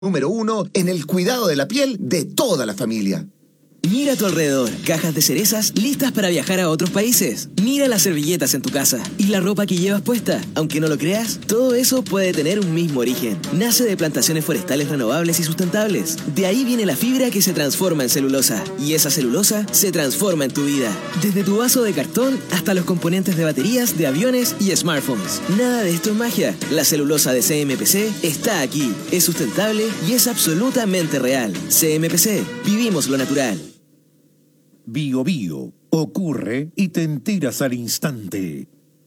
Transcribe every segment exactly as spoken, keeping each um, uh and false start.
Número uno en el cuidado de la piel de toda la familia. Mira a tu alrededor, cajas de cerezas listas para viajar a otros países. Mira las servilletas en tu casa y la ropa que llevas puesta. Aunque no lo creas, todo eso puede tener un mismo origen. Nace de plantaciones forestales renovables y sustentables. De ahí viene la fibra que se transforma en celulosa. Y esa celulosa se transforma en tu vida. Desde tu vaso de cartón hasta los componentes de baterías, de aviones y smartphones. Nada de esto es magia. La celulosa de C M P C está aquí. Es sustentable y es absolutamente real. C M P C. Vivimos lo natural. Bio Bio. Ocurre y te enteras al instante.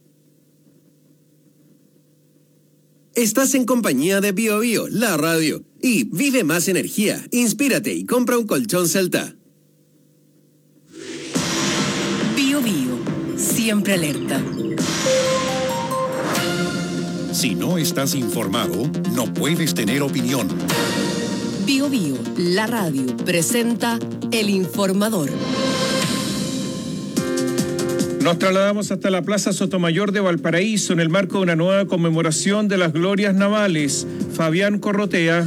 Estás en compañía de Bio Bio, la radio. Y vive más energía, inspírate y compra un colchón Celta. Bio Bio, siempre alerta. Si no estás informado, no puedes tener opinión. Bio Bio, la radio, presenta El Informador. Nos trasladamos hasta la Plaza Sotomayor de Valparaíso en el marco de una nueva conmemoración de las glorias navales. Fabián Corrotea.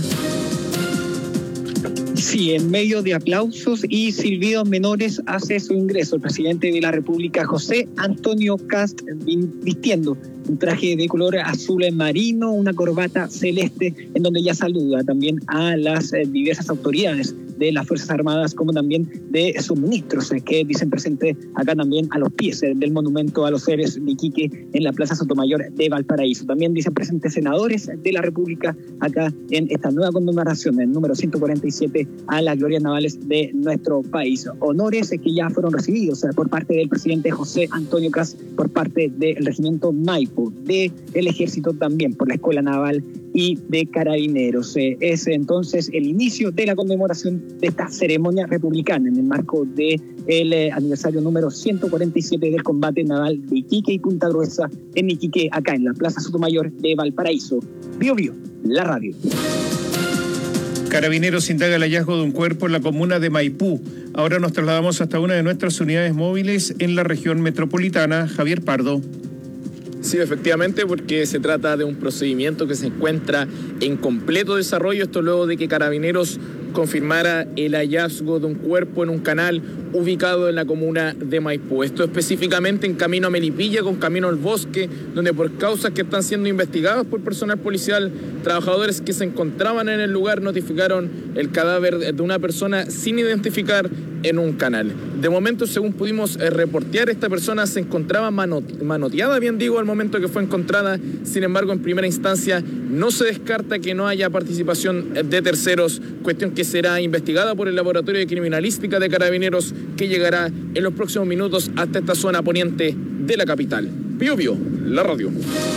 Sí, en medio de aplausos y silbidos menores hace su ingreso el presidente de la República, José Antonio Kast, vistiendo un traje de color azul marino, una corbata celeste, en donde ya saluda también a las diversas autoridades de las Fuerzas Armadas, como también de sus ministros, que dicen presente acá también a los pies del monumento a los héroes de Iquique en la Plaza Sotomayor de Valparaíso. También dicen presentes senadores de la República acá en esta nueva conmemoración, el número ciento cuarenta y siete a las glorias navales de nuestro país. Honores que ya fueron recibidos por parte del presidente José Antonio Kast, por parte del regimiento Maipo, del ejército también, por la Escuela Naval y de Carabineros. Es entonces el inicio de la conmemoración de esta ceremonia republicana en el marco del eh, aniversario número ciento cuarenta y siete del combate naval de Iquique y Punta Gruesa en Iquique, acá en la Plaza Sotomayor de Valparaíso. Bio Bio, la radio. Carabineros indaga el hallazgo de un cuerpo en la comuna de Maipú. Ahora nos trasladamos hasta una de nuestras unidades móviles en la región metropolitana. Javier Pardo. Sí, efectivamente, porque se trata de un procedimiento que se encuentra en completo desarrollo. Esto luego de que Carabineros confirmara el hallazgo de un cuerpo en un canal ubicado en la comuna de Maipú. Esto específicamente en camino a Melipilla con camino al bosque, donde por causas que están siendo investigadas por personal policial, trabajadores que se encontraban en el lugar notificaron el cadáver de una persona sin identificar en un canal. De momento, según pudimos eh, reportear, esta persona se encontraba manot- manoteada, bien digo, al momento que fue encontrada. Sin embargo, en primera instancia no se descarta que no haya participación de terceros, cuestión que será investigada por el Laboratorio de Criminalística de Carabineros, que llegará en los próximos minutos hasta esta zona poniente de la capital. Bio Bio, la radio.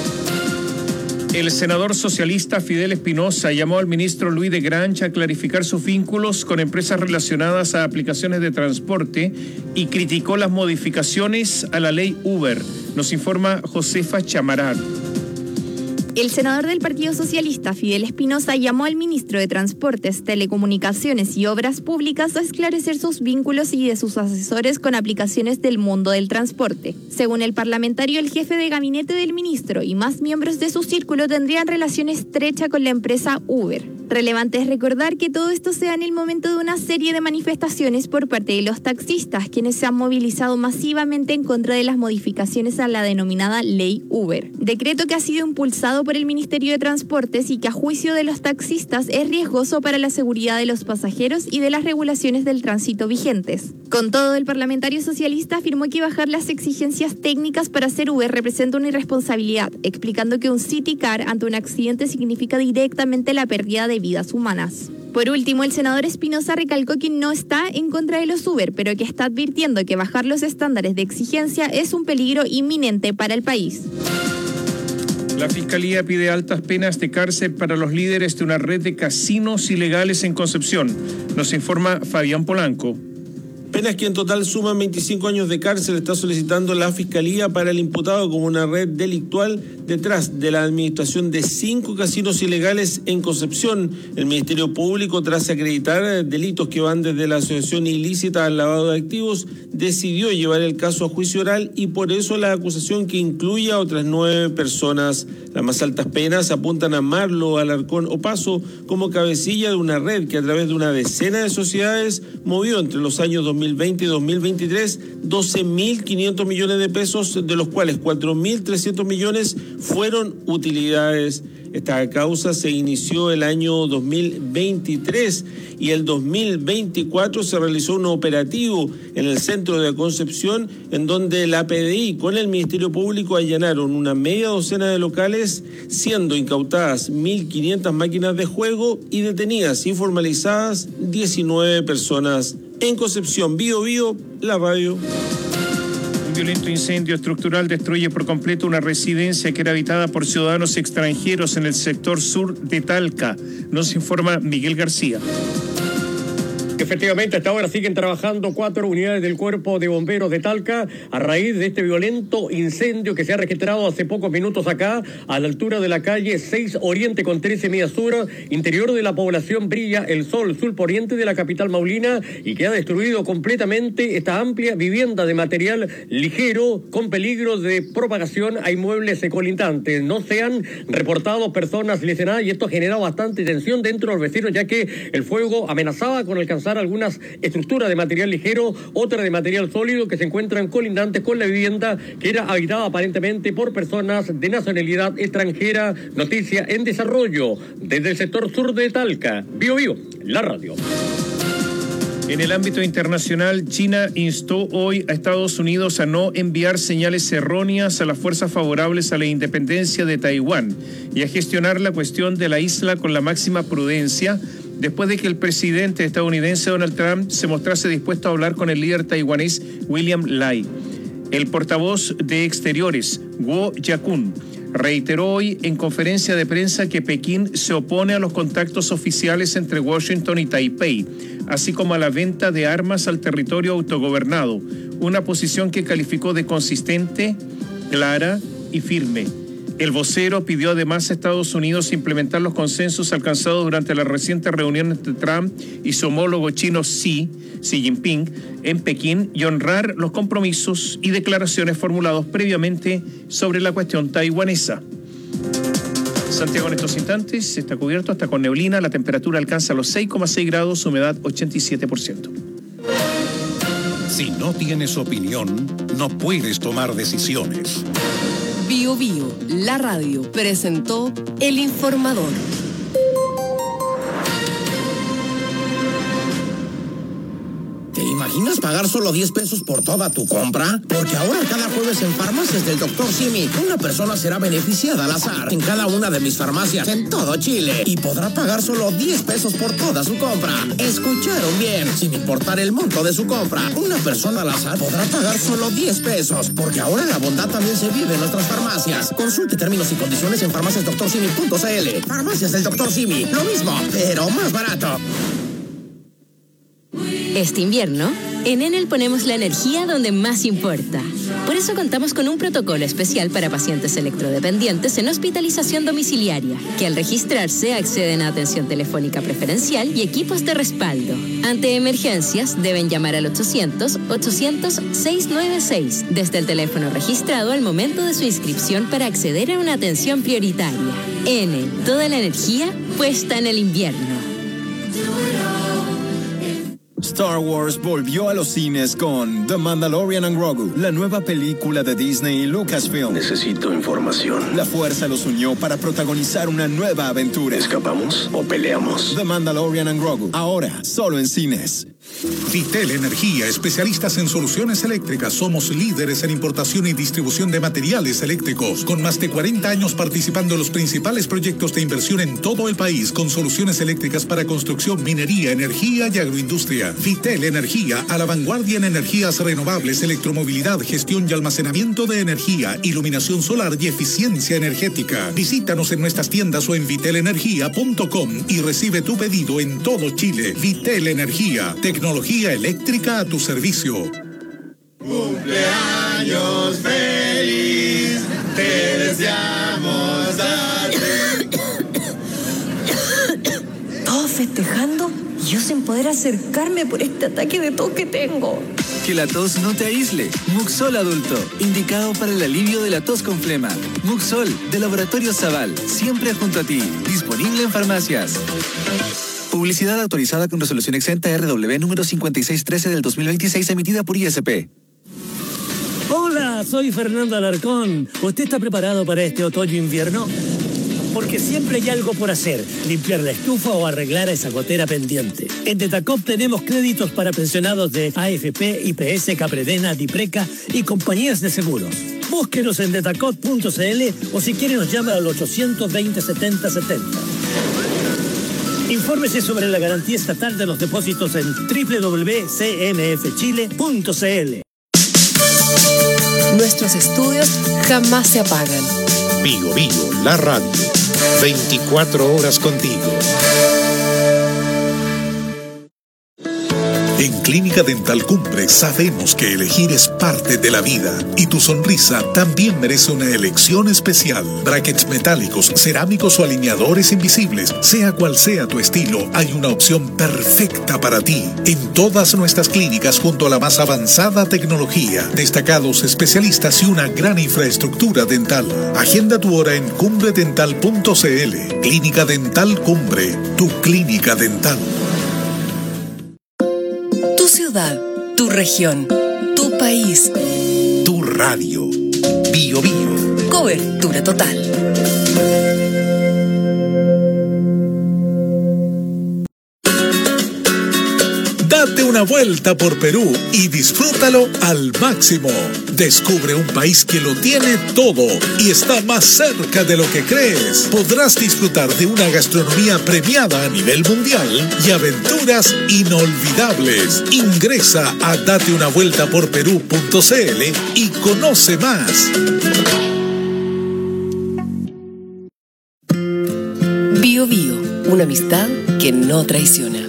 El senador socialista Fidel Espinosa llamó al ministro Luis de Grange a clarificar sus vínculos con empresas relacionadas a aplicaciones de transporte y criticó las modificaciones a la ley Uber. Nos informa Josefa Chamarán. El senador del Partido Socialista, Fidel Espinosa, llamó al ministro de Transportes, Telecomunicaciones y Obras Públicas a esclarecer sus vínculos y de sus asesores con aplicaciones del mundo del transporte. Según el parlamentario, el jefe de gabinete del ministro y más miembros de su círculo tendrían relación estrecha con la empresa Uber. Relevante es recordar que todo esto se da en el momento de una serie de manifestaciones por parte de los taxistas, quienes se han movilizado masivamente en contra de las modificaciones a la denominada Ley Uber. Decreto que ha sido impulsado por el Ministerio de Transportes y que a juicio de los taxistas es riesgoso para la seguridad de los pasajeros y de las regulaciones del tránsito vigentes. Con todo, el parlamentario socialista afirmó que bajar las exigencias técnicas para hacer Uber representa una irresponsabilidad, explicando que un City Car ante un accidente significa directamente la pérdida de vidas humanas. Por último, el senador Espinosa recalcó que no está en contra de los Uber, pero que está advirtiendo que bajar los estándares de exigencia es un peligro inminente para el país. La Fiscalía pide altas penas de cárcel para los líderes de una red de casinos ilegales en Concepción. Nos informa Fabián Polanco. penas, que en total suman veinticinco años de cárcel, está solicitando la Fiscalía para el imputado como una red delictual detrás de la administración de cinco casinos ilegales en Concepción. El Ministerio Público, tras acreditar delitos que van desde la asociación ilícita al lavado de activos, decidió llevar el caso a juicio oral y por eso la acusación, que incluye a otras nueve personas. Las más altas penas apuntan a Marlo Alarcón Opaso como cabecilla de una red que a través de una decena de sociedades movió entre los años dos mil veinte y dos mil veintitrés doce mil quinientos millones de pesos, de los cuales cuatro mil trescientos millones fueron utilidades. Esta causa se inició el año dos mil veintitrés y el dos mil veinticuatro se realizó un operativo en el centro de Concepción, en donde la P D I con el Ministerio Público allanaron una media docena de locales, siendo incautadas mil quinientas máquinas de juego y detenidas y formalizadas diecinueve personas. En Concepción, Bío Bío, la radio. Un violento incendio estructural destruye por completo una residencia que era habitada por ciudadanos extranjeros en el sector sur de Talca. Nos informa Miguel García. Efectivamente, hasta ahora siguen trabajando cuatro unidades del Cuerpo de Bomberos de Talca a raíz de este violento incendio que se ha registrado hace pocos minutos acá, a la altura de la calle seis Oriente con trece Mía Sur, interior de la población Brilla el Sol, sur poniente de la capital maulina, y que ha destruido completamente esta amplia vivienda de material ligero con peligro de propagación a inmuebles colindantes. No se han reportado personas lesionadas y esto ha generado bastante tensión dentro de los vecinos, ya que el fuego amenazaba con alcanzar algunas estructuras de material ligero, otra de material sólido, que se encuentran colindantes con la vivienda, que era habitada aparentemente por personas de nacionalidad extranjera. Noticia en desarrollo desde el sector sur de Talca. Bío Bío, la radio. En el ámbito internacional, China instó hoy a Estados Unidos a no enviar señales erróneas a las fuerzas favorables a la independencia de Taiwán y a gestionar la cuestión de la isla con la máxima prudencia, después de que el presidente estadounidense Donald Trump se mostrase dispuesto a hablar con el líder taiwanés William Lai. El portavoz de Exteriores, Guo Yakun, reiteró hoy en conferencia de prensa que Pekín se opone a los contactos oficiales entre Washington y Taipei, así como a la venta de armas al territorio autogobernado, una posición que calificó de consistente, clara y firme. El vocero pidió además a Estados Unidos implementar los consensos alcanzados durante la reciente reunión entre Trump y su homólogo chino Xi, Xi Jinping en Pekín, y honrar los compromisos y declaraciones formulados previamente sobre la cuestión taiwanesa. Santiago en estos instantes está cubierto hasta con neblina, la temperatura alcanza los seis coma seis grados, humedad ochenta y siete por ciento. Si no tienes opinión, no puedes tomar decisiones. Bío Bío, la radio, presentó El Informador. ¿Te imaginas pagar solo diez pesos por toda tu compra? Porque ahora cada jueves en Farmacias del doctor Simi, una persona será beneficiada al azar en cada una de mis farmacias en todo Chile y podrá pagar solo diez pesos por toda su compra. Escucharon bien, sin importar el monto de su compra, una persona al azar podrá pagar solo diez pesos, porque ahora la bondad también se vive en nuestras farmacias. Consulte términos y condiciones en farmacias doctor simi punto c l. Farmacias del doctor Simi, lo mismo, pero más barato. Este invierno, en Enel ponemos la energía donde más importa. Por eso contamos con un protocolo especial para pacientes electrodependientes en hospitalización domiciliaria, que al registrarse acceden a atención telefónica preferencial y equipos de respaldo. Ante emergencias, deben llamar al ochocientos, ochocientos, seiscientos noventa y seis desde el teléfono registrado al momento de su inscripción para acceder a una atención prioritaria. Enel, toda la energía puesta en el invierno. Star Wars volvió a los cines con The Mandalorian and Grogu, la nueva película de Disney y Lucasfilm. Necesito información. La fuerza los unió para protagonizar una nueva aventura. ¿Escapamos o peleamos? The Mandalorian and Grogu, ahora solo en cines. Vitel Energía, especialistas en soluciones eléctricas. Somos líderes en importación y distribución de materiales eléctricos, con más de cuarenta años participando en los principales proyectos de inversión en todo el país, con soluciones eléctricas para construcción, minería, energía y agroindustria. Vitel Energía, a la vanguardia en energías renovables, electromovilidad, gestión y almacenamiento de energía, iluminación solar y eficiencia energética. Visítanos en nuestras tiendas o en vitel energía punto com y recibe tu pedido en todo Chile. Vitel Energía, tecnología Tecnología eléctrica a tu servicio. Cumpleaños feliz, te deseamos darte. Todos festejando y yo sin poder acercarme por este ataque de tos que tengo. Que la tos no te aísle. Muxol Adulto, indicado para el alivio de la tos con flema. Muxol, de Laboratorio Zaval, siempre junto a ti. Disponible en farmacias. Publicidad autorizada con resolución exenta R W número cincuenta y seis trece del dos mil veintiséis, emitida por I S P. Hola, soy Fernando Alarcón. ¿Usted está preparado para este otoño-invierno? Porque siempre hay algo por hacer, limpiar la estufa o arreglar esa gotera pendiente. En Detacop tenemos créditos para pensionados de A F P, I P S, Capredena, Dipreca y compañías de seguros. Búsquenos en detacop punto c l o si quiere nos llama al ochocientos veinte setenta setenta. Infórmese sobre la garantía estatal de los depósitos en doble u doble u doble u punto c m f chile punto c l. Nuestros estudios jamás se apagan. Bio Bio, la radio. veinticuatro horas contigo. En Clínica Dental Cumbre sabemos que elegir es parte de la vida y tu sonrisa también merece una elección especial. Brackets metálicos, cerámicos o alineadores invisibles, sea cual sea tu estilo, hay una opción perfecta para ti. En todas nuestras clínicas junto a la más avanzada tecnología, destacados especialistas y una gran infraestructura dental. Agenda tu hora en cumbre dental punto c l. Clínica Dental Cumbre, tu clínica dental. Tu ciudad, tu región, tu país. Tu radio. Bio Bio. Cobertura total. Date una vuelta por Perú y disfrútalo al máximo. Descubre un país que lo tiene todo y está más cerca de lo que crees. Podrás disfrutar de una gastronomía premiada a nivel mundial y aventuras inolvidables. Ingresa a date una vuelta por perú punto c l y conoce más. Bio Bio, una amistad que no traiciona.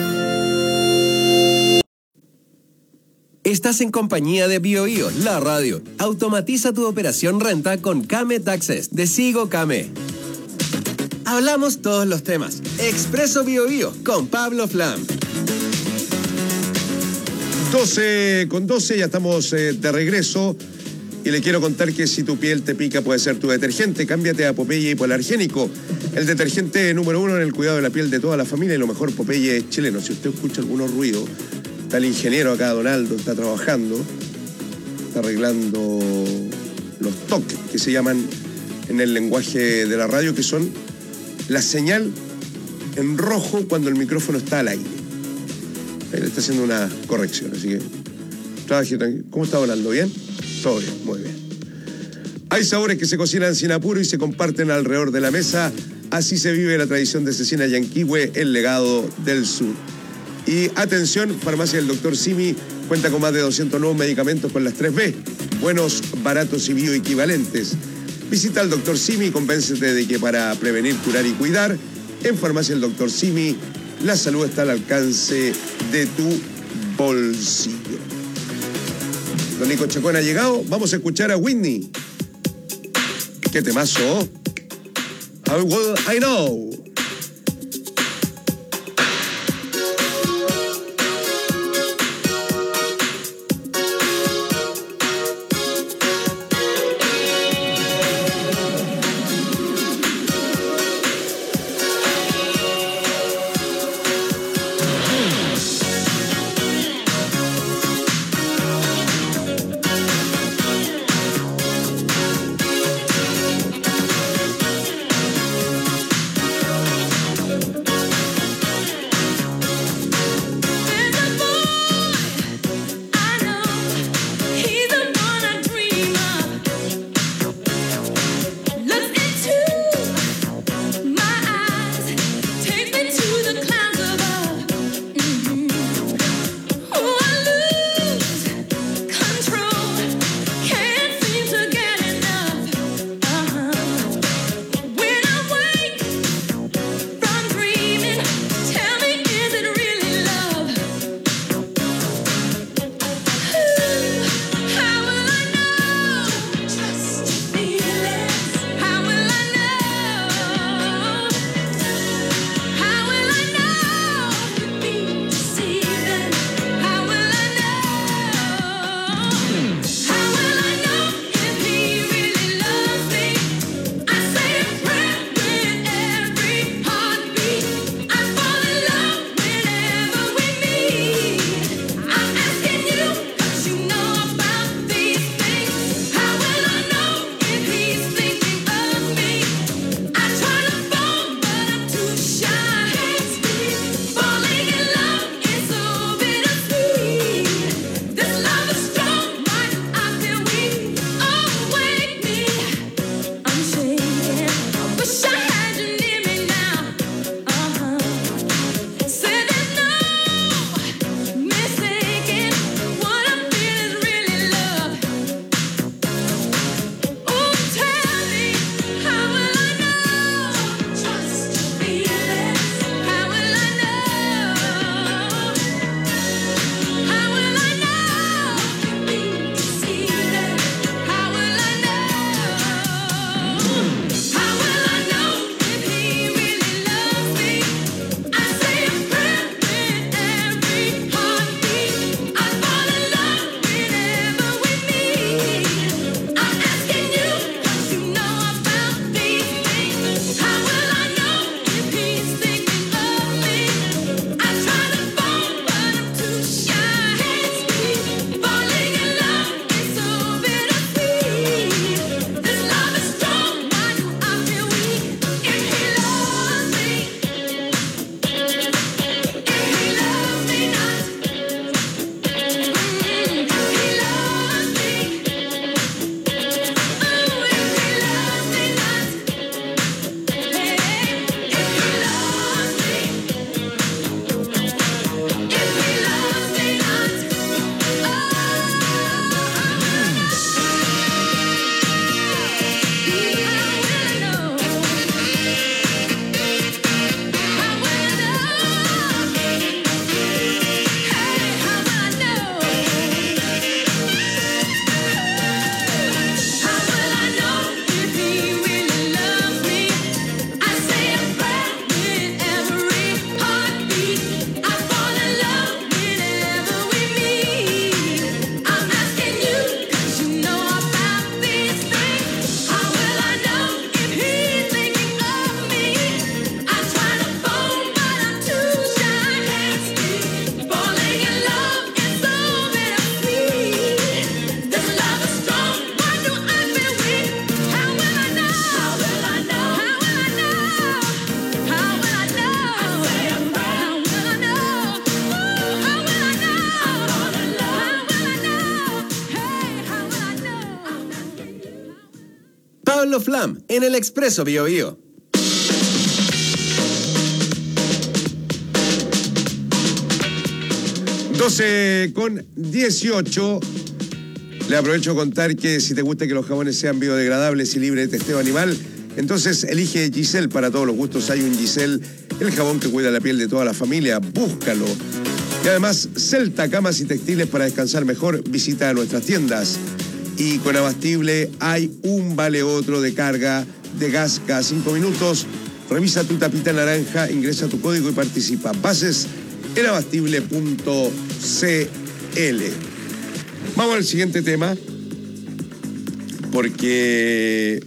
Estás en compañía de BioBio, la radio. Automatiza tu operación renta con Kame Taxes de Sigo Kame. Hablamos todos los temas. Expreso BioBio con Pablo Flam. doce con doce, ya estamos eh, de regreso. Y le quiero contar que si tu piel te pica puede ser tu detergente. Cámbiate a Popeye Hipoalergénico, el detergente número uno en el cuidado de la piel de toda la familia y lo mejor Popeye chileno. Si usted escucha algunos ruidos, está el ingeniero acá, Donaldo, está trabajando, está arreglando los toques que se llaman en el lenguaje de la radio, que son la señal en rojo cuando el micrófono está al aire. Ahí le está haciendo una corrección, así que trabaje tranquilo. ¿Cómo está Donaldo? ¿Bien? Todo bien, muy bien. Hay sabores que se cocinan sin apuro y se comparten alrededor de la mesa. Así se vive la tradición de Cecina Yanquihue, el legado del sur. Y atención, Farmacia del Doctor Simi cuenta con más de doscientos nuevos medicamentos con las tres B, buenos, baratos y bioequivalentes. Visita al Doctor Simi y convéncete de que para prevenir, curar y cuidar, en Farmacia del Doctor Simi, la salud está al alcance de tu bolsillo. Don Nico Chacón ha llegado, vamos a escuchar a Whitney. ¿Qué temazo? How well I know. Pablo Flam en el Expreso Bio Bio. doce con dieciocho. Le aprovecho a contar que si te gusta que los jabones sean biodegradables y libres de testeo animal, entonces elige Giselle. Para todos los gustos hay un Giselle, el jabón que cuida la piel de toda la familia. Búscalo. Y además, Celta, camas y textiles para descansar mejor. Visita nuestras tiendas. Y con Abastible hay un vale otro de carga de gas cada cinco minutos. Revisa tu tapita naranja, ingresa tu código y participa. Bases en abastible punto c l. Vamos al siguiente tema, porque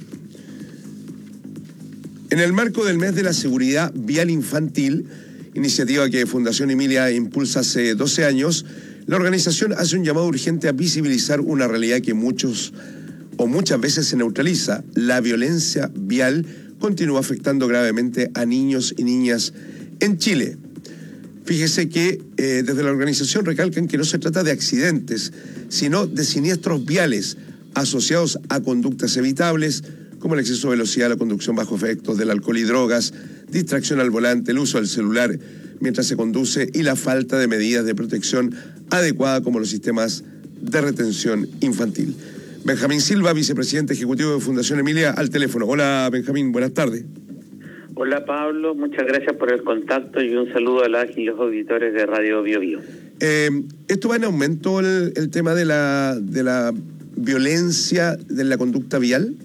en el marco del mes de la seguridad vial infantil, iniciativa que Fundación Emilia impulsa hace doce años, la organización hace un llamado urgente a visibilizar una realidad que muchos o muchas veces se neutraliza. La violencia vial continúa afectando gravemente a niños y niñas en Chile. Fíjese que eh, desde la organización recalcan que no se trata de accidentes, sino de siniestros viales asociados a conductas evitables, como el exceso de velocidad, la conducción bajo efectos del alcohol y drogas, distracción al volante, el uso del celular mientras se conduce y la falta de medidas de protección adecuada como los sistemas de retención infantil. Benjamín Silva, vicepresidente ejecutivo de Fundación Emilia, al teléfono. Hola, Benjamín, buenas tardes. Hola Pablo, muchas gracias por el contacto y un saludo a las y los auditores de Radio Bio Bio. Eh, ¿Esto va en aumento el, el tema de la, de la violencia de la conducta vial?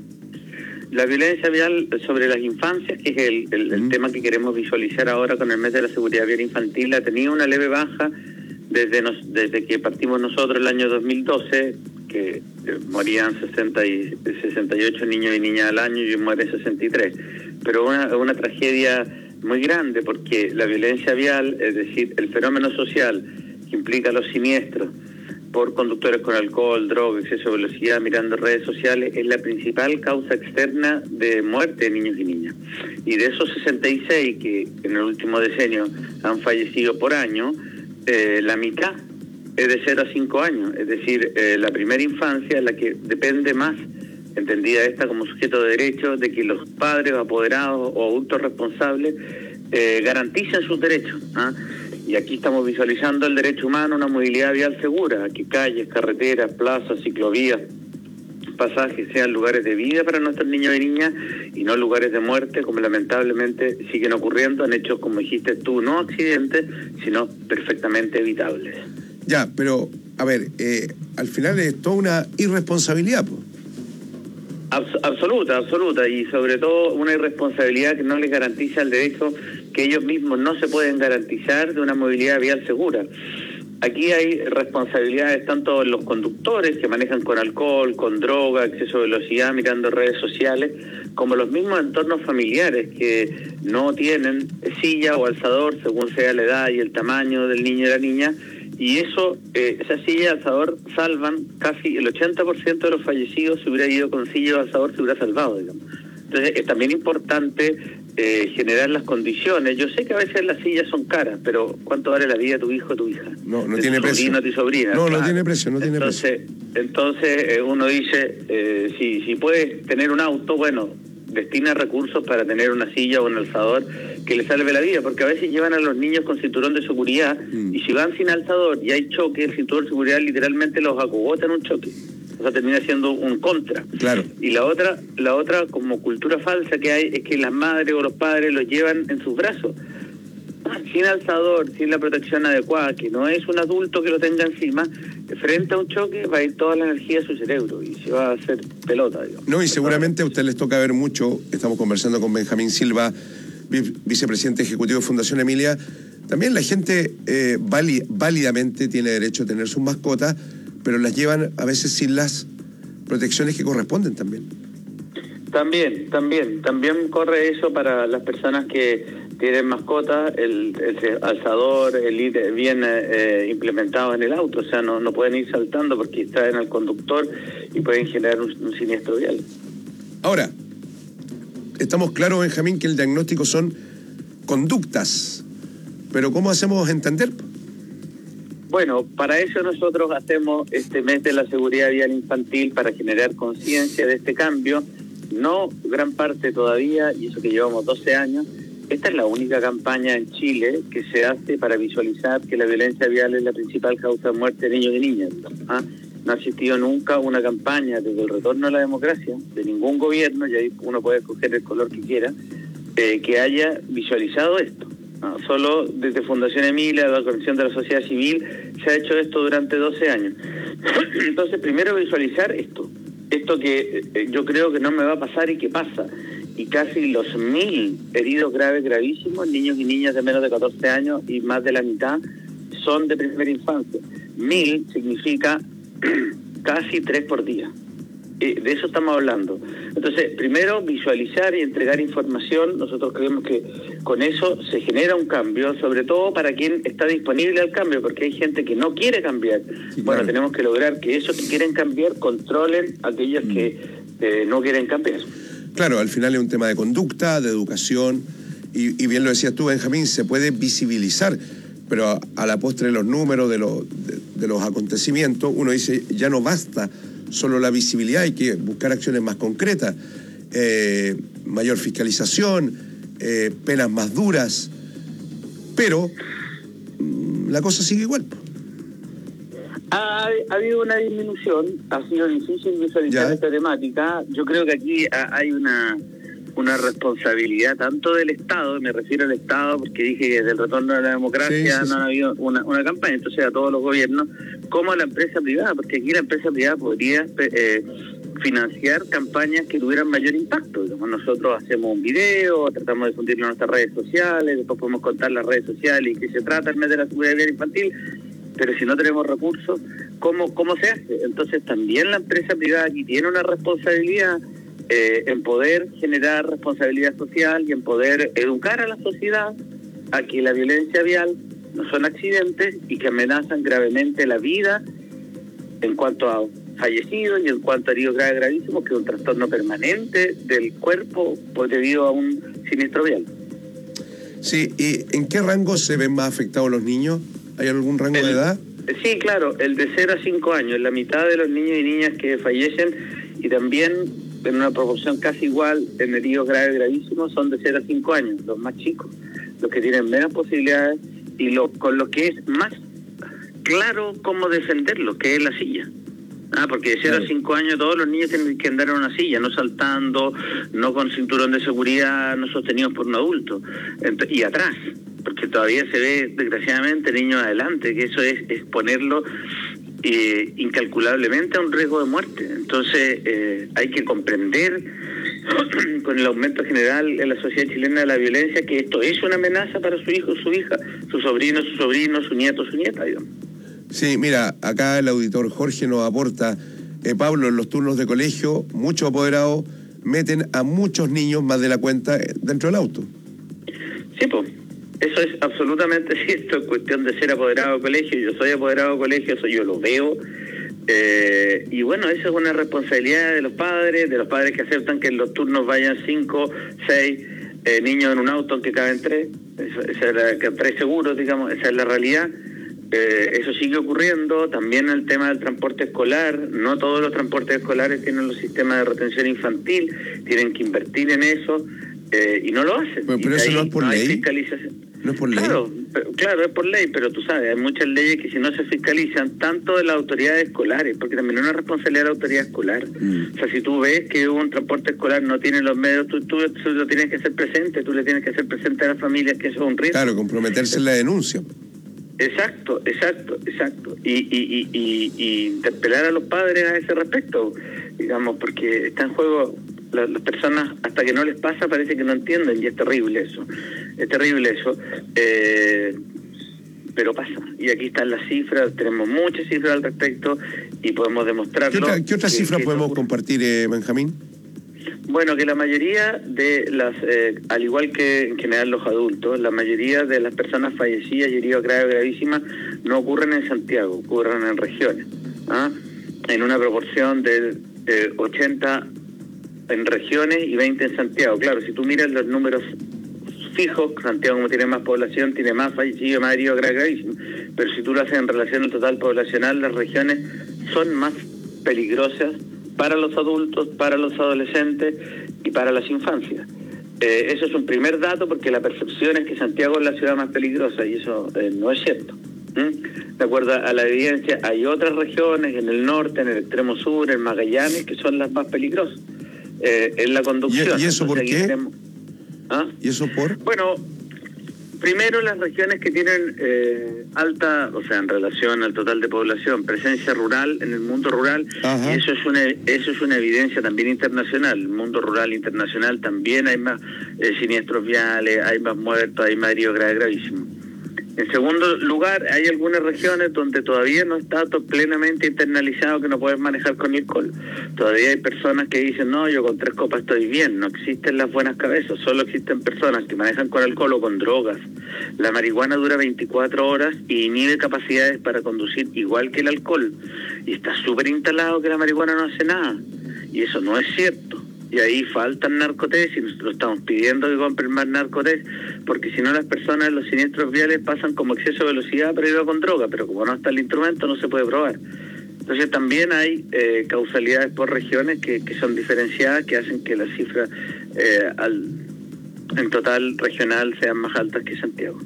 La violencia vial sobre las infancias, que es el, el, el mm. tema que queremos visualizar ahora con el mes de la seguridad vial infantil, ha tenido una leve baja desde, nos, desde que partimos nosotros el año dos mil doce, que eh, morían sesenta y, sesenta y ocho niños y niñas al año y mueren sesenta y tres. Pero una, una tragedia muy grande, porque la violencia vial, es decir, el fenómeno social que implica los siniestros por conductores con alcohol, droga, exceso de velocidad, mirando redes sociales, es la principal causa externa de muerte de niños y niñas. Y de esos sesenta y seis que en el último decenio han fallecido por año, eh, la mitad es de cero a cinco años, es decir, eh, la primera infancia es la que depende más, entendida esta como sujeto de derecho, de que los padres, apoderados o adultos responsables eh, garanticen sus derechos. ¿ah? Y aquí estamos visualizando el derecho humano a una movilidad vial segura, que calles, carreteras, plazas, ciclovías, pasajes sean lugares de vida para nuestros niños y niñas y no lugares de muerte, como lamentablemente siguen ocurriendo en hechos, como dijiste tú, no accidentes, sino perfectamente evitables. Ya, pero, a ver, eh, al final es toda una irresponsabilidad, pues. Abs- absoluta, absoluta, y sobre todo una irresponsabilidad que no les garantiza el derecho que ellos mismos no se pueden garantizar de una movilidad vial segura. Aquí hay responsabilidades tanto en los conductores que manejan con alcohol, con droga, exceso de velocidad, mirando redes sociales, como los mismos entornos familiares que no tienen silla o alzador según sea la edad y el tamaño del niño y la niña. Y eso, eh, esa silla y alzador salvan casi el ochenta por ciento de los fallecidos. Si hubiera ido con silla o alzador se hubiera salvado, digamos. Entonces es también importante eh, generar las condiciones. Yo sé que a veces las sillas son caras, pero ¿cuánto vale la vida de tu hijo o tu hija? No, no de tiene tu precio. sobrino, tu sobrina. No, claro. no tiene precio, no tiene entonces, precio. Entonces eh, uno dice, eh, si, si puedes tener un auto, bueno, destina recursos para tener una silla o un alzador que le salve la vida, porque a veces llevan a los niños con cinturón de seguridad mm. y si van sin alzador y hay choque, el cinturón de seguridad literalmente los acogota en un choque. O sea, termina siendo un contra. Claro. Y la otra, la otra como cultura falsa que hay es que las madres o los padres los llevan en sus brazos. Sin alzador, sin la protección adecuada, que no es un adulto que lo tenga encima, frente a un choque va a ir toda la energía a su cerebro y se va a hacer pelota, digamos. No, y seguramente a usted les toca ver mucho, estamos conversando con Benjamín Silva, vicepresidente ejecutivo de Fundación Emilia. También la gente eh, vali, válidamente tiene derecho a tener sus mascotas, pero las llevan a veces sin las protecciones que corresponden también. También, también, también corre eso para las personas que tienen mascotas, el, el alzador, el ir bien eh, implementado en el auto, o sea, no, no pueden ir saltando porque distraen al conductor y pueden generar un, un siniestro vial. Ahora, estamos claros, Benjamín, que el diagnóstico son conductas, pero ¿cómo hacemos entender? Bueno, para eso nosotros hacemos este mes de la seguridad vial infantil para generar conciencia de este cambio no gran parte todavía, y eso que llevamos doce años. Esta es la única campaña en Chile que se hace para visualizar que la violencia vial es la principal causa de muerte de niños y niñas. ¿Ah? No ha existido nunca una campaña desde el retorno a la democracia, de ningún gobierno, y ahí uno puede escoger el color que quiera, eh, que haya visualizado esto. ¿Ah? Solo desde Fundación Emilia, la Organización de la Sociedad Civil, se ha hecho esto durante doce años. Entonces, primero visualizar esto, esto que eh, yo creo que no me va a pasar y que pasa. Y casi los mil heridos graves, gravísimos, niños y niñas de menos de catorce años, y más de la mitad son de primera infancia. Mil significa casi tres por día. Eh, de eso estamos hablando. Entonces, primero, visualizar y entregar información. Nosotros creemos que con eso se genera un cambio, sobre todo para quien está disponible al cambio, porque hay gente que no quiere cambiar. Sí, bueno, claro. Tenemos que lograr que esos que quieren cambiar controlen a aquellos mm. que eh, no quieren cambiar. Claro, al final es un tema de conducta, de educación, y, y bien lo decías tú, Benjamín, se puede visibilizar, pero a, a la postre de los números, de, lo, de, de los acontecimientos, uno dice, ya no basta solo la visibilidad, hay que buscar acciones más concretas, eh, mayor fiscalización, eh, penas más duras, pero mmm, la cosa sigue igual. Ha, ha habido una disminución, ha sido difícil visualizar ya. esta temática. Yo creo que aquí hay una una responsabilidad tanto del Estado, me refiero al Estado porque dije que desde el retorno a la democracia sí, sí, no sí. ha habido una, una campaña, entonces a todos los gobiernos, como a la empresa privada, porque aquí la empresa privada podría eh, financiar campañas que tuvieran mayor impacto. Digamos, nosotros hacemos un video, tratamos de difundirlo en nuestras redes sociales, después podemos contar las redes sociales y qué se trata el mes de la seguridad vial infantil. Pero si no tenemos recursos, ¿cómo, cómo se hace? Entonces también la empresa privada aquí tiene una responsabilidad eh, en poder generar responsabilidad social y en poder educar a la sociedad a que la violencia vial no son accidentes y que amenazan gravemente la vida en cuanto a fallecidos y en cuanto a heridos graves gravísimos, que es un trastorno permanente del cuerpo por debido a un siniestro vial. Sí, ¿y en qué rango se ven más afectados los niños? ¿Hay algún rango el, de edad? Sí, claro, el de cero a cinco años, la mitad de los niños y niñas que fallecen, y también en una proporción casi igual en heridos graves gravísimos, son de cero a cinco años, los más chicos, los que tienen menos posibilidades y lo, con lo que es más claro cómo defenderlos, que es la silla. Ah, porque de cero a cinco años todos los niños tienen que andar en una silla, no saltando, no con cinturón de seguridad, no sostenidos por un adulto, Ent- y atrás, porque todavía se ve desgraciadamente niños adelante, que eso es exponerlo eh, incalculablemente a un riesgo de muerte. Entonces eh, hay que comprender con el aumento general en la sociedad chilena de la violencia que esto es una amenaza para su hijo, su hija, su sobrino, su sobrino, su nieto, su nieta, digamos. Sí, mira, acá el auditor Jorge nos aporta, eh, Pablo, en los turnos de colegio, muchos apoderados meten a muchos niños más de la cuenta dentro del auto. Sí, pues, eso es absolutamente cierto, es cuestión de ser apoderado de colegio. Yo soy apoderado de colegio, eso yo lo veo. Eh, y bueno, eso es una responsabilidad de los padres, de los padres que aceptan que en los turnos vayan cinco, seis eh, niños en un auto, aunque caben tres, eso, esa es la, que tres seguros, digamos, esa es la realidad. Eh, eso sigue ocurriendo. También el tema del transporte escolar, no todos los transportes escolares tienen los sistemas de retención infantil, tienen que invertir en eso eh, y no lo hacen. Pero, pero eso no es por no ley. Fiscalización. No es por ley. Claro, pero, claro, es por ley, pero tú sabes, hay muchas leyes que si no se fiscalizan, tanto de las autoridades escolares, porque también es una responsabilidad de la autoridad escolar. Mm. O sea, si tú ves que un transporte escolar no tiene los medios, tú, tú, tú lo tienes que hacer presente, tú le tienes que hacer presente a las familias que eso es un riesgo. Claro, comprometerse en la denuncia. Exacto, exacto, exacto. Y, y, y, y, y interpelar a los padres a ese respecto, digamos, porque está en juego, la, las personas hasta que no les pasa parece que no entienden, y es terrible eso, es terrible eso, eh, pero pasa. Y aquí están las cifras, tenemos muchas cifras al respecto y podemos demostrarlo. ¿Qué, otra, qué otras cifras podemos compartir, eh, Benjamín? Bueno, que la mayoría de las, eh, al igual que en general los adultos, la mayoría de las personas fallecidas y heridas graves gravísimas no ocurren en Santiago, ocurren en regiones, ¿ah? En una proporción de eh, ochenta en regiones y veinte en Santiago. Claro, si tú miras los números fijos, Santiago como tiene más población, tiene más fallecidos, más heridos graves gravísimos, pero si tú lo haces en relación al total poblacional, las regiones son más peligrosas para los adultos, para los adolescentes y para las infancias. Eh, eso es un primer dato, porque la percepción es que Santiago es la ciudad más peligrosa, y eso eh, no es cierto. ¿Mm? De acuerdo a la evidencia, hay otras regiones en el norte, en el extremo sur, en Magallanes, que son las más peligrosas eh, en la conducción. ¿Y, y eso Entonces, por qué? Tenemos... ¿Ah? ¿Y eso por? Bueno, primero las regiones que tienen eh, alta, o sea, en relación al total de población, presencia rural en el mundo rural. Ajá. Y eso es una eso es una evidencia también internacional. El mundo rural internacional también hay más eh, siniestros viales, hay más muertos, hay más heridos graves, gravísimos. En segundo lugar, hay algunas regiones donde todavía no está plenamente internalizado que no puedes manejar con alcohol. Todavía hay personas que dicen, no, yo con tres copas estoy bien. No existen las buenas cabezas, solo existen personas que manejan con alcohol o con drogas. La marihuana dura veinticuatro horas y inhibe capacidades para conducir igual que el alcohol. Y está súper instalado que la marihuana no hace nada. Y eso no es cierto. Y ahí faltan narcotest, y nosotros estamos pidiendo que compren más narcotest, porque si no las personas en los siniestros viales pasan como exceso de velocidad, pero iba con droga, pero como no está el instrumento no se puede probar. Entonces también hay eh, causalidades por regiones que, que son diferenciadas, que hacen que las cifras eh, al, en total regional sean más altas que Santiago.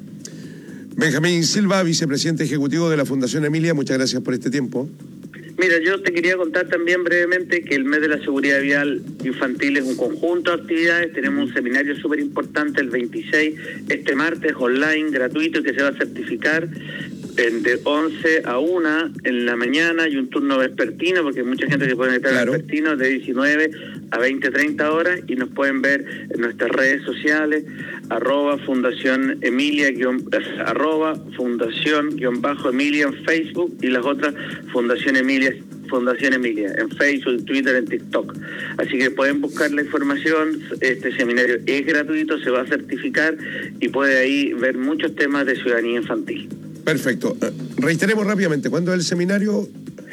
Benjamín Silva, vicepresidente ejecutivo de la Fundación Emilia, muchas gracias por este tiempo. Mira, yo te quería contar también brevemente que el mes de la seguridad vial infantil es un conjunto de actividades. Tenemos un seminario súper importante el veintiséis, este martes, online, gratuito, que se va a certificar en de once a una en la mañana, y un turno vespertino, porque hay mucha gente que puede meter claro. vespertino de diecinueve a veinte, treinta horas, y nos pueden ver en nuestras redes sociales, arroba Fundación Emilia, guión, arroba Fundación guión bajo Emilia en Facebook, y las otras Fundación Emilia, Fundación Emilia en Facebook, en Twitter, en TikTok. Así que pueden buscar la información. Este seminario es gratuito, se va a certificar, y puede ahí ver muchos temas de ciudadanía infantil. Perfecto. Reiteremos rápidamente, ¿cuándo es el seminario?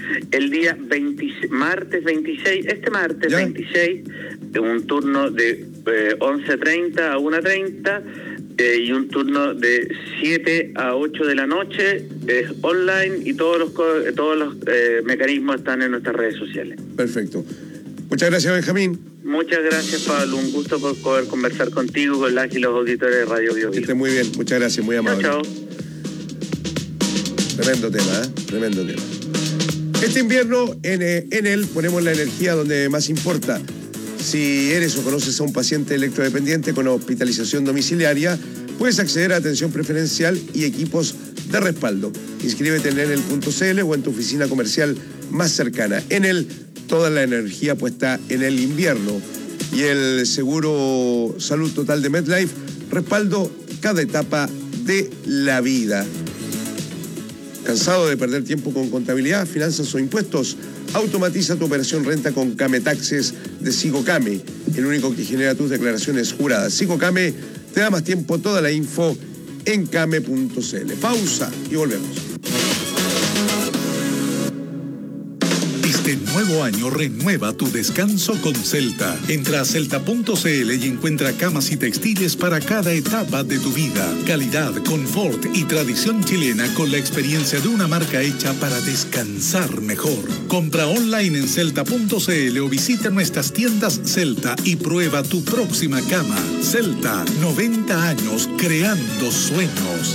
El día veinte, martes veintiséis, este martes ¿Ya? veintiséis, un turno de eh, once treinta a una treinta eh, y un turno de siete a ocho de la noche, es online, y todos los todos los eh, mecanismos están en nuestras redes sociales. Perfecto. Muchas gracias, Benjamín. Muchas gracias, Pablo. Un gusto por poder conversar contigo, con las y los auditores de Radio Bio Bio. Que esté muy bien. Muchas gracias, muy amable. Chao, chao. Tremendo tema, ¿eh? Tremendo tema. Este invierno en, en él ponemos la energía donde más importa. Si eres o conoces a un paciente electrodependiente con hospitalización domiciliaria, puedes acceder a atención preferencial y equipos de respaldo. Inscríbete en enel punto c l o en tu oficina comercial más cercana. Enel, toda la energía puesta en el invierno. Y el seguro Salud Total de MetLife, respaldo cada etapa de la vida. ¿Cansado de perder tiempo con contabilidad, finanzas o impuestos? Automatiza tu operación renta con Came Taxes de SigoCame, el único que genera tus declaraciones juradas. SigoCame te da más tiempo, toda la info en came punto c l. Pausa y volvemos. Este nuevo año renueva tu descanso con Celta. Entra a celta punto c l y encuentra camas y textiles para cada etapa de tu vida. Calidad, confort y tradición chilena con la experiencia de una marca hecha para descansar mejor. Compra online en celta punto c l o visita nuestras tiendas Celta y prueba tu próxima cama. Celta, noventa años creando sueños.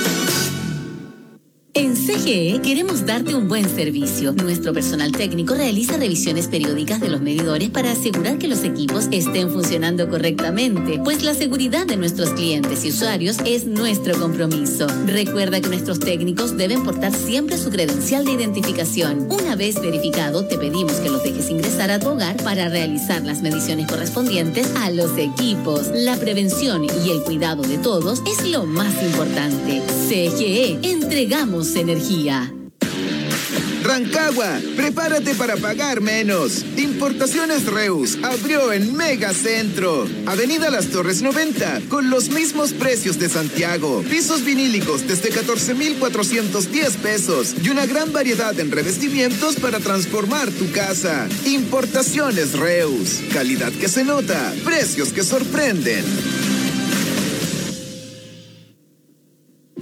En C G E queremos darte un buen servicio. Nuestro personal técnico realiza revisiones periódicas de los medidores para asegurar que los equipos estén funcionando correctamente, pues la seguridad de nuestros clientes y usuarios es nuestro compromiso. Recuerda que nuestros técnicos deben portar siempre su credencial de identificación. Una vez verificado, te pedimos que los dejes ingresar a tu hogar para realizar las mediciones correspondientes a los equipos. La prevención y el cuidado de todos es lo más importante. C G E, entregamos energía. Rancagua, prepárate para pagar menos. Importaciones Reus abrió en Megacentro. Avenida Las Torres noventa, con los mismos precios de Santiago. Pisos vinílicos desde catorce mil cuatrocientos diez pesos y una gran variedad en revestimientos para transformar tu casa. Importaciones Reus, calidad que se nota, precios que sorprenden.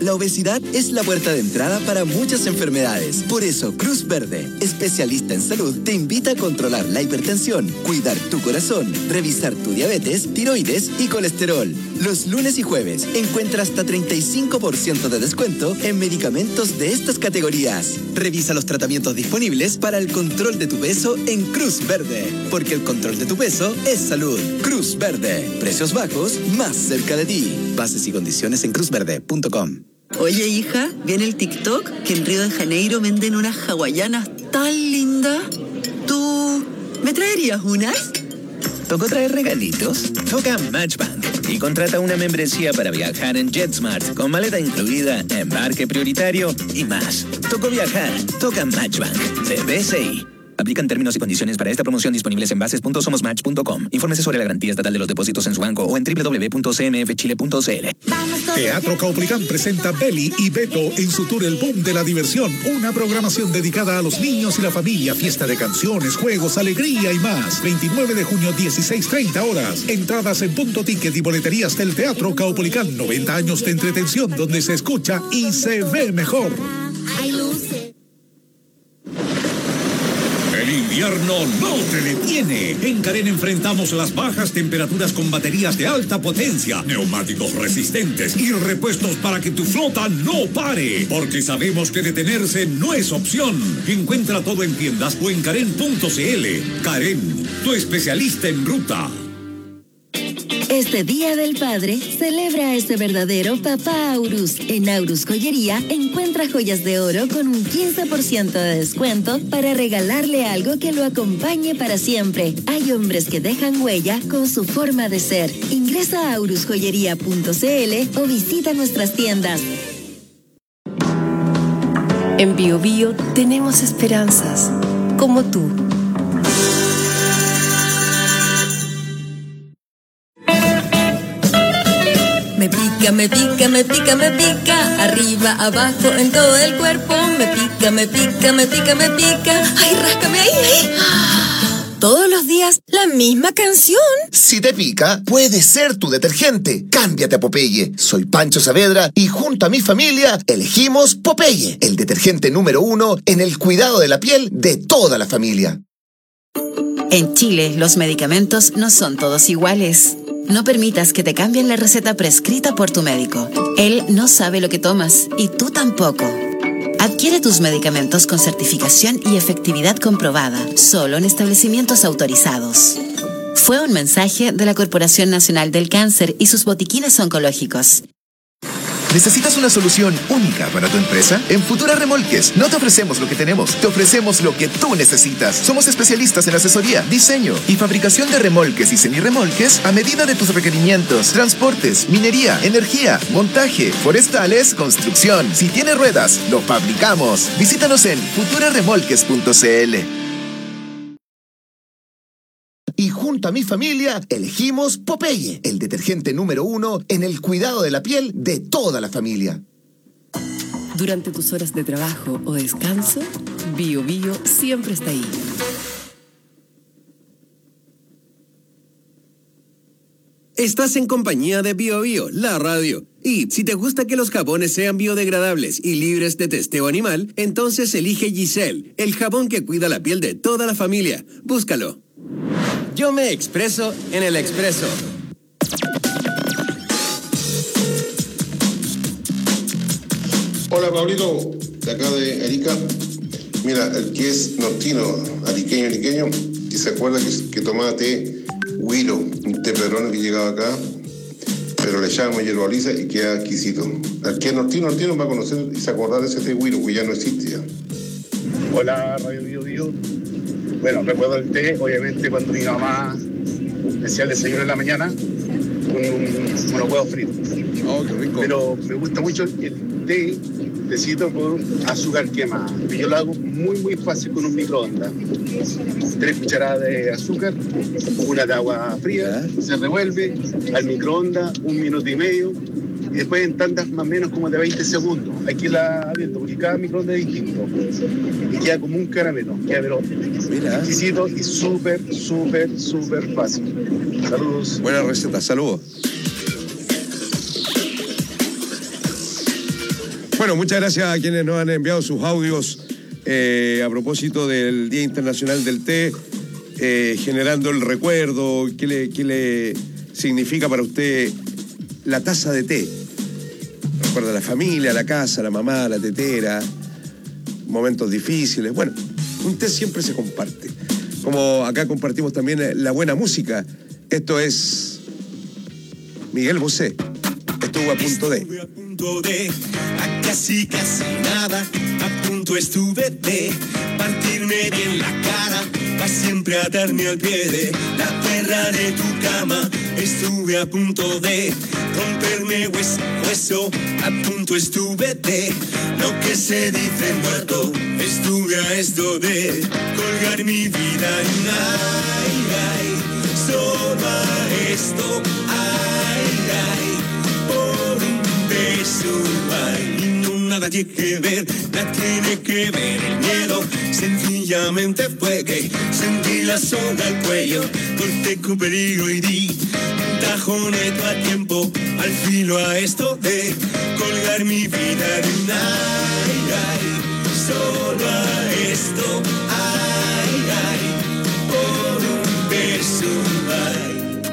La obesidad es la puerta de entrada para muchas enfermedades. Por eso, Cruz Verde, especialista en salud, te invita a controlar la hipertensión, cuidar tu corazón, revisar tu diabetes, tiroides y colesterol. Los lunes y jueves encuentra hasta treinta y cinco por ciento de descuento en medicamentos de estas categorías. Revisa los tratamientos disponibles para el control de tu peso en Cruz Verde, porque el control de tu peso es salud. Cruz Verde, precios bajos más cerca de ti. Bases y condiciones en cruz verde punto com. Oye, hija, ¿viene el TikTok que en Río de Janeiro venden unas hawaianas tan lindas? ¿Tú me traerías unas? ¿Tocó traer regalitos? Toca Matchbank y contrata una membresía para viajar en JetSmart con maleta incluida, embarque prioritario y más. Tocó viajar, toca Matchbank de B C I. Aplican términos y condiciones para esta promoción disponibles en bases punto somos match punto com. Infórmese sobre la garantía estatal de los depósitos en su banco o en doble u doble u doble u punto c m f chile punto c l. Teatro Caupolicán presenta Beli y Beto en su tour El Boom de la Diversión, una programación dedicada a los niños y la familia, fiesta de canciones, juegos, alegría y más. veintinueve de junio, dieciséis treinta horas. Entradas en Punto Ticket y boleterías del Teatro Caupolicán. noventa años de entretención donde se escucha y se ve mejor. El invierno no te detiene. En Karen enfrentamos las bajas temperaturas con baterías de alta potencia, neumáticos resistentes y repuestos para que tu flota no pare. Porque sabemos que detenerse no es opción. Encuentra todo en tiendas o en karen punto c l. Karen, tu especialista en ruta. Este Día del Padre, celebra a ese verdadero papá Aurus. En Aurus Joyería, encuentra joyas de oro con un quince por ciento de descuento para regalarle algo que lo acompañe para siempre. Hay hombres que dejan huella con su forma de ser. Ingresa a aurus joyería punto c l o visita nuestras tiendas. En Bio Bio tenemos esperanzas, como tú. Me pica, me pica, me pica, me pica, arriba, abajo, en todo el cuerpo. Me pica, me pica, me pica, me pica. Ay, ráscame ahí, ahí. Todos los días la misma canción. Si te pica, puede ser tu detergente. Cámbiate a Popeye. Soy Pancho Saavedra y junto a mi familia elegimos Popeye, el detergente número uno en el cuidado de la piel de toda la familia. En Chile, los medicamentos no son todos iguales. No permitas que te cambien la receta prescrita por tu médico. Él no sabe lo que tomas y tú tampoco. Adquiere tus medicamentos con certificación y efectividad comprobada, solo en establecimientos autorizados. Fue un mensaje de la Corporación Nacional del Cáncer y sus botiquines oncológicos. ¿Necesitas una solución única para tu empresa? En Futura Remolques no te ofrecemos lo que tenemos, te ofrecemos lo que tú necesitas. Somos especialistas en asesoría, diseño y fabricación de remolques y semirremolques a medida de tus requerimientos. Transportes, minería, energía, montaje, forestales, construcción. Si tiene ruedas, lo fabricamos. Visítanos en futura remolques punto c l. Y junto a mi familia elegimos Popeye, el detergente número uno en el cuidado de la piel de toda la familia. Durante tus horas de trabajo o descanso, Bio Bio siempre está ahí. Estás en compañía de Bio Bio, la radio. Y si te gusta que los jabones sean biodegradables y libres de testeo animal, entonces elige Giselle, el jabón que cuida la piel de toda la familia. Búscalo. Yo me expreso en el expreso. Hola, Pablito, de acá de Arica. Mira, el que es nortino, ariqueño, ariqueño, y se acuerda que, que tomaba té Huiro, un té peruano que llegaba acá, pero le echábamos hierba lisa y queda exquisito. El que es nortino, nortino va a conocer y se acuerda de ese té Huiro, que ya no existe ya. Hola, Radio Bio Bio. Bueno, recuerdo el té, obviamente, cuando mi mamá me hacía el desayuno en la mañana con un, unos huevos fritos. Oh, qué rico. Pero me gusta mucho el té, tecito con azúcar quemada. Yo lo hago muy, muy fácil con un microondas. Tres cucharadas de azúcar, una de agua fría, se revuelve al microondas un minuto y medio. Y después en tandas más o menos como de veinte segundos. Aquí la abierto, porque cada microondas es distinto. Y queda como un caramelo. Queda pero Mira. exquisito y súper, súper, súper fácil. Saludos. Buena receta, saludos. Bueno, muchas gracias a quienes nos han enviado sus audios eh, a propósito del Día Internacional del Té, eh, generando el recuerdo, qué le, qué le significa para usted la taza de té. Recuerda a la familia, la casa, la mamá, la tetera, momentos difíciles. Bueno, un té siempre se comparte. Como acá compartimos también la buena música. Esto es Miguel Bosé. Estuvo a punto de... Estuve a punto de, a casi casi nada, a punto estuve de partirme bien la cara, para siempre atarme al pie de la perra de tu cama. Estuve a punto de romperme hueso a hueso, a punto estuve de lo que se dice muerto. Estuve a esto de colgar mi vida en un ay, ay, solo a esto, ay, ay, por un beso, ay, y no nada tiene que ver, nada tiene que ver el miedo, sencillamente fue que sentí la soga al cuello, corté con peligro y di tajoneto a tiempo, al filo a esto de colgar mi vida de un ay, ay, solo a esto, ay, ay, por un beso, ay.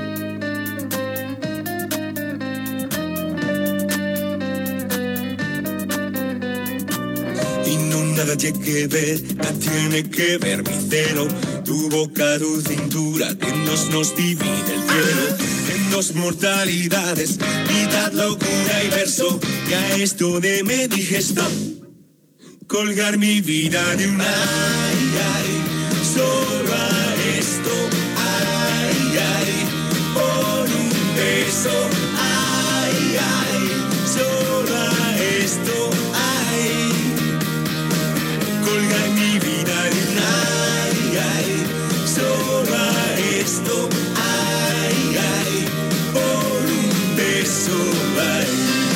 Y no nada tiene que ver, nada tiene que ver mi celo, tu boca, tu cintura, que nos nos divide el cielo. Dos mortalidades, mitad locura y verso, y a esto de me dije stop, colgar mi vida de un ay, ay, solo a esto, ay, ay, por un beso, ay, ay, solo a esto, ay, colgar mi vida de un ay, ay, solo a esto, ay, ay, por un beso, ay.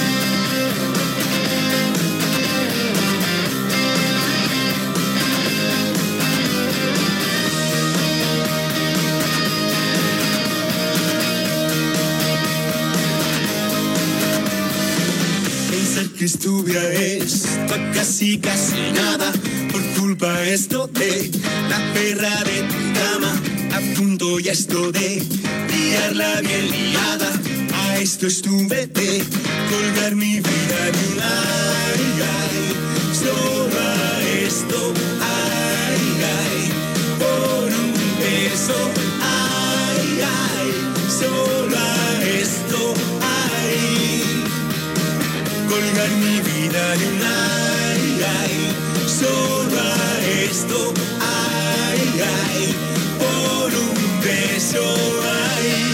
Pensar que estuve a esto, casi casi nada, por culpa esto de la perra de tu cama, a punto ya esto de liarla bien liada, a esto estuve de colgar mi vida de un ay, ay, solo a esto, ay, ay, por un beso, ay, ay, solo a esto, ay, colgar mi vida de un ay, ay, solo a esto, ay, ay, por un beso, ay.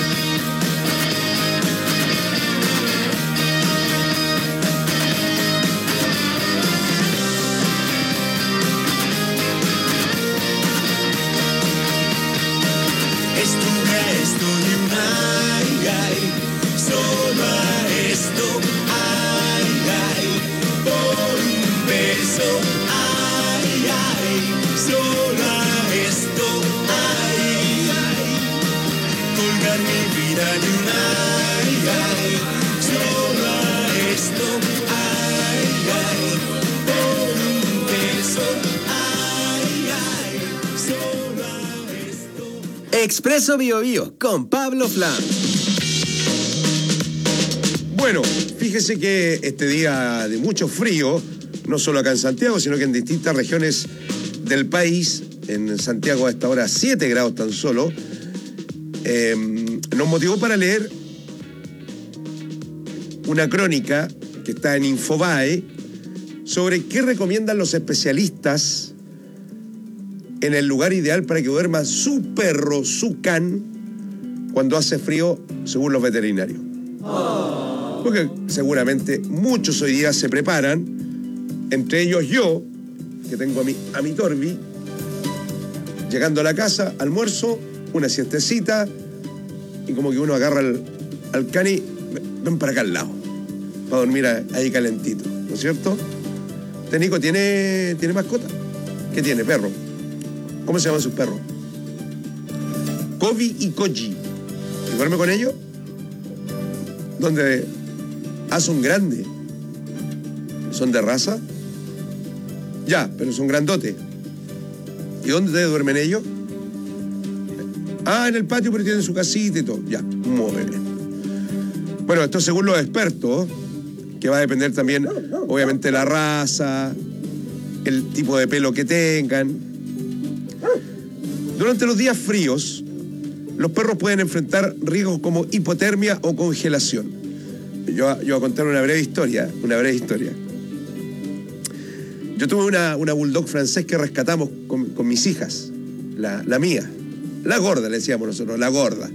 Estuve a esto de un ay, ay, solo a esto, ay, ay, por un beso, ay, ay, solo a esto, ay, ay, colgar mi vida de un ay, ay, solo a esto, ay, ay, por un beso, ay, ay, solo a esto. Expreso Bio Bio con Pablo Flam. Bueno, fíjese que este día de mucho frío, no solo acá en Santiago, sino que en distintas regiones del país, en Santiago a esta hora siete grados tan solo, eh, nos motivó para leer una crónica que está en Infobae sobre qué recomiendan los especialistas en el lugar ideal para que duerma su perro, su can, cuando hace frío, según los veterinarios. Porque seguramente muchos hoy día se preparan, entre ellos yo, que tengo a mi, a mi Torbi, llegando a la casa, almuerzo, una siestecita, y como que uno agarra al, al cani, ven para acá al lado, para dormir ahí calentito, ¿no es cierto? ¿Este Nico tiene, tiene mascota? ¿Qué tiene? Perro. ¿Cómo se llaman sus perros? Kobe y Koji. ¿Y duerme con ellos? Donde hace un grande. ¿Son de raza? Ya, pero son grandotes. ¿Y dónde duermen ellos? Ah, en el patio, pero tienen su casita y todo. Ya, muy bien. Bueno, esto según los expertos, que va a depender también, obviamente, de la raza, el tipo de pelo que tengan. Durante los días fríos, los perros pueden enfrentar riesgos como hipotermia o congelación. Yo, yo voy a contar una breve historia, una breve historia. Yo tuve una, una bulldog francés que rescatamos con, con mis hijas, la, la mía, la gorda, le decíamos nosotros, la gorda.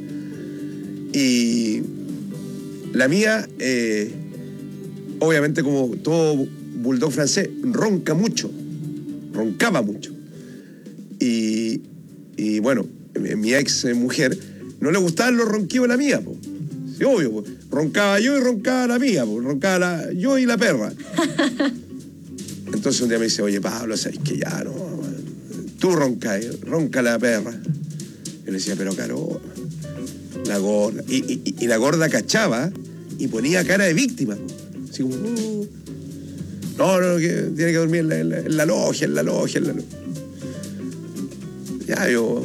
Y la mía, eh, obviamente como todo bulldog francés, ronca mucho, roncaba mucho. Y, y bueno, mi ex mujer no le gustaban los ronquidos de la mía, po. Sí, obvio, po. Roncaba yo y roncaba la mía, po. Roncaba la, yo y la perra. Entonces un día me dice, oye, Pablo, ¿sabes que ya no? Tú ronca, ronca la perra. Yo le decía, pero Caro, la gorda. Y, y, y la gorda cachaba y ponía cara de víctima. Así como, uh, no, no, que tiene que dormir en la, en la, en la logia, en la logia, en la logia. Ya, yo...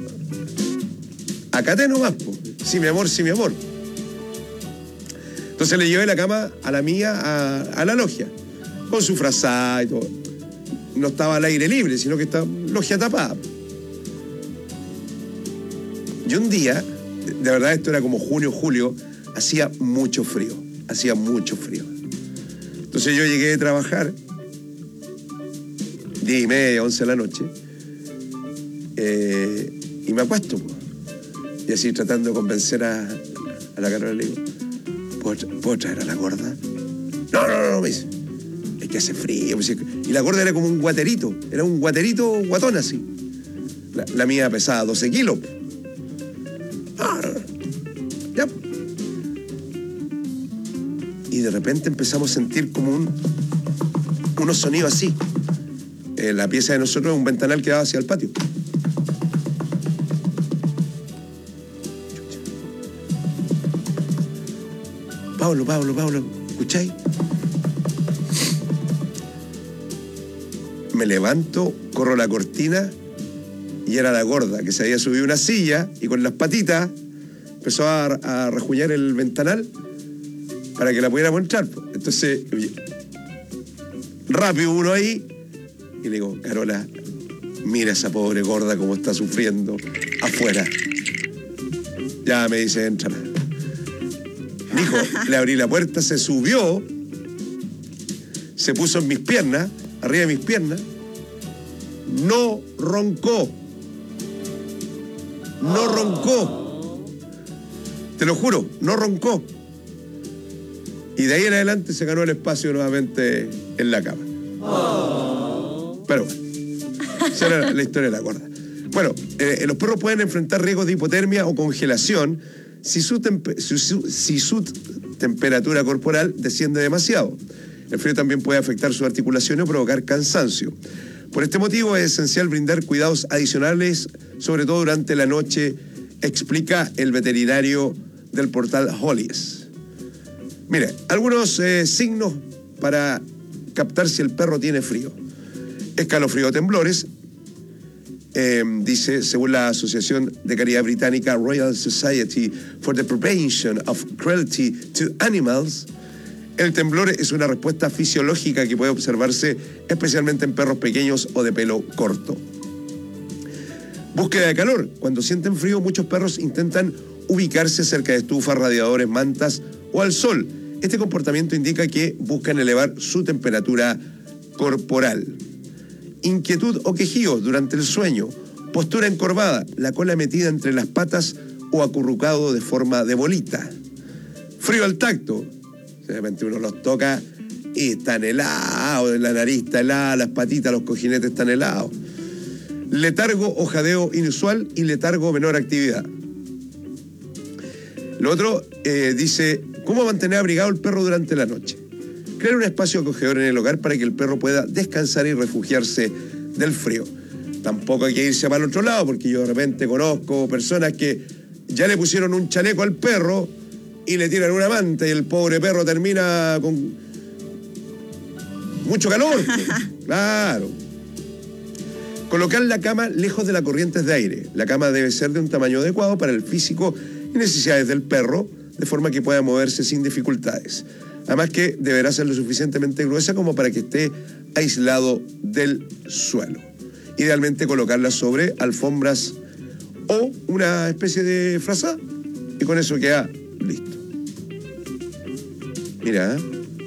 Acate nomás, po. Sí, mi amor, sí, mi amor. Entonces le llevé la cama a la mía a, a la logia, con su frazada y todo. No estaba al aire libre, sino que estaba logia tapada. Y un día, de verdad esto era como junio, julio, hacía mucho frío, hacía mucho frío. Entonces yo llegué a trabajar, diez y media, once de la noche, eh, y me acuesto, po. Y así tratando de convencer a, a la Carola, le digo, ¿puedo, ¿puedo traer a la gorda? No, no, no, me dice, es que hace frío. Y la gorda era como un guaterito, era un guaterito guatón así. La, la mía pesaba doce kilos. Ah, no, no. Ya. Y de repente empezamos a sentir como un, unos sonidos así. Eh, la pieza de nosotros es un ventanal que daba hacia el patio. Pablo, Pablo, Pablo, ¿escucháis? Me levanto, corro la cortina y era la gorda que se había subido una silla y con las patitas empezó a, a rejuñar el ventanal para que la pudiéramos entrar. Entonces, rápido uno ahí y le digo, Carola, mira esa pobre gorda cómo está sufriendo afuera. Ya me dice, entrala. Dijo, le abrí la puerta, se subió, se puso en mis piernas, arriba de mis piernas, no roncó, no roncó, te lo juro, no roncó. Y de ahí en adelante se ganó el espacio nuevamente en la cama. Pero bueno, esa era la historia de la gorda. Bueno, eh, los perros pueden enfrentar riesgos de hipotermia o congelación Si su, su, su, si su temperatura corporal desciende demasiado. El frío también puede afectar sus articulaciones o provocar cansancio. Por este motivo es esencial brindar cuidados adicionales, sobre todo durante la noche, explica el veterinario del portal Hollies. Mire, algunos eh, signos para captar si el perro tiene frío. Escalofrío o temblores. Eh, dice, según la Asociación de Caridad Británica Royal Society for the Prevention of Cruelty to Animals, el temblor es una respuesta fisiológica que puede observarse especialmente en perros pequeños o de pelo corto. Búsqueda de calor. Cuando sienten frío, muchos perros intentan ubicarse cerca de estufas, radiadores, mantas o al sol. Este comportamiento indica que buscan elevar su temperatura corporal. Inquietud o quejío durante el sueño, postura encorvada, la cola metida entre las patas o acurrucado de forma de bolita. Frío al tacto, de repente uno los toca y están helados, la nariz está helada, las patitas, los cojinetes están helados. Letargo o jadeo inusual y letargo o menor actividad. Lo otro eh, dice, ¿cómo mantener abrigado el perro durante la noche? Crear un espacio acogedor en el hogar para que el perro pueda descansar y refugiarse del frío. Tampoco hay que irse para el otro lado, porque yo de repente conozco personas que ya le pusieron un chaleco al perro y le tiran una manta y el pobre perro termina con... mucho calor. Claro. Colocar la cama lejos de las corrientes de aire. La cama debe ser de un tamaño adecuado para el físico y necesidades del perro, de forma que pueda moverse sin dificultades. Además que deberá ser lo suficientemente gruesa como para que esté aislado del suelo. Idealmente colocarla sobre alfombras o una especie de frazada y con eso queda listo. Mira, ¿eh?